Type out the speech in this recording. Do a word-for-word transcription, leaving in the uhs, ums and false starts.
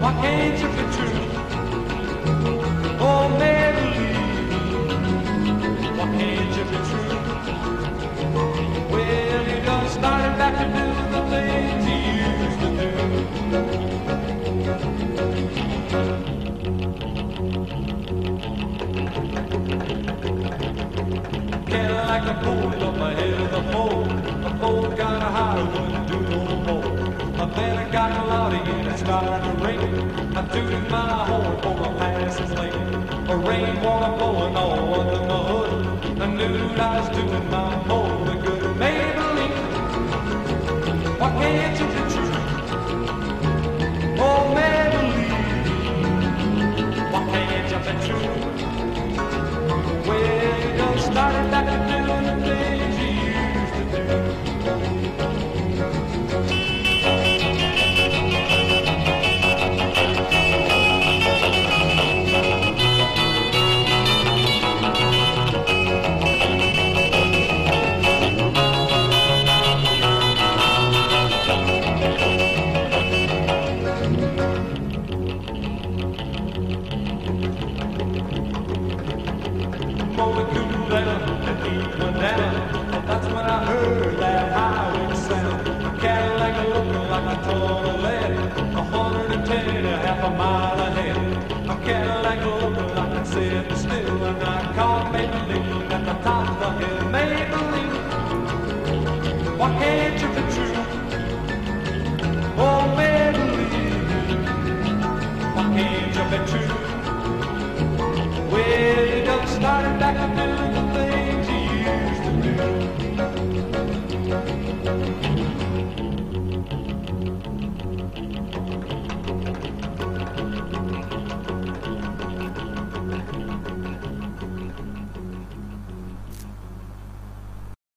Why can't you be true? Oh, Maybelline, why can't you be true? Well, you done started back to do the things you used to do. Kinda like a pony on my head of the pole. A pole got a higher, wouldn't do no more. Then I got cloudy and it started to rain. I tooted my horn for my passing lane. A rainwater blowing all under my hood. I knew I was doing my motor good. Maybelline, why can't you be true? Oh, Maybelline, why can't you be true? Well, you done started back to doing the things you used to do. That's when I heard that highway sound. A Cadillac looking like a ton of lead, a hundred and ten and a half a mile ahead. A Cadillac looking like it's sitting still, and I called Maybelline at the top of the hill. Maybelline, why can't you be true? Oh, Maybelline, why can't you be true? Well, you done started back to